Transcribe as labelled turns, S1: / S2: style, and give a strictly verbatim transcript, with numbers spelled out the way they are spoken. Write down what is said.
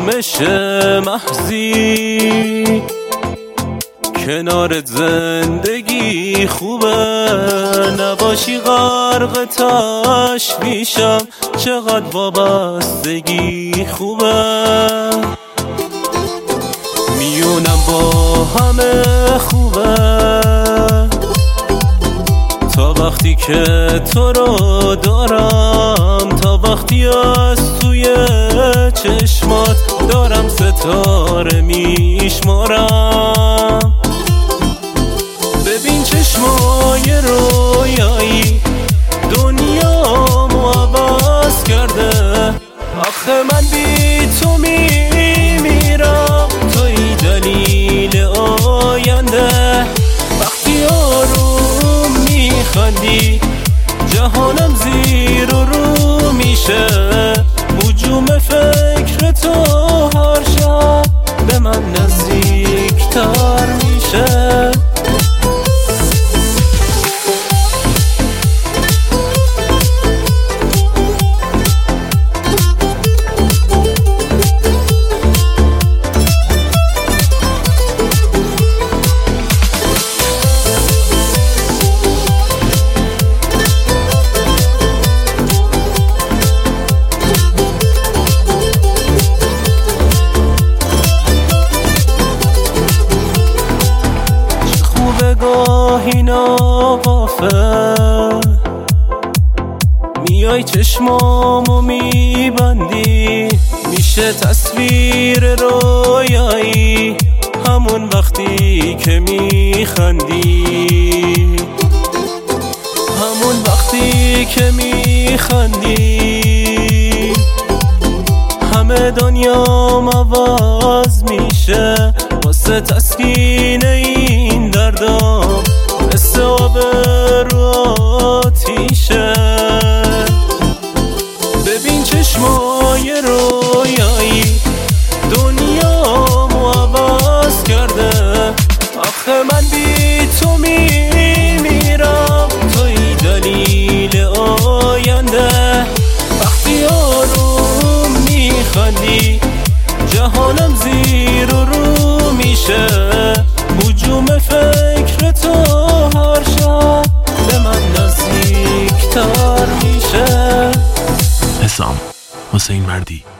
S1: آرامش محضی، کنارت زندگی خوبه، نباشی غرق تشویشم، چقدر وابستگی خوبه. میونم با همه خوبه تا وقتی که تو رو دارم، تا وقتی از توی چشمات دارم ستاره میشمارم. ببین چشمای رویایی دنیامو عوض کرده، آخه من بی تو میمیرم، توی دلیل آینده. وقتی آروم میخندی جهانم زیر و رو میشه، هجوم فکر تو هر شب به من نزدیکتر میشه. گاهی ناقافه میای چشمامو میبندی، میشه تصویر رویایی همون وقتی که میخندی، همون وقتی که میخندی همه دنیام عوض میشه واسه تسکین این دردام، مثل آب رو آتیشه. ببین چشمای رویایی دنیامو عوض کرده، آخه من بی تو میمیرم، توی دلیل آینده. وقتی آروم میخندی جهانم زیر و رو میشه، هجوم فکر تو هر شب به من نزدیکتر میشه.
S2: حسام حسین مردی.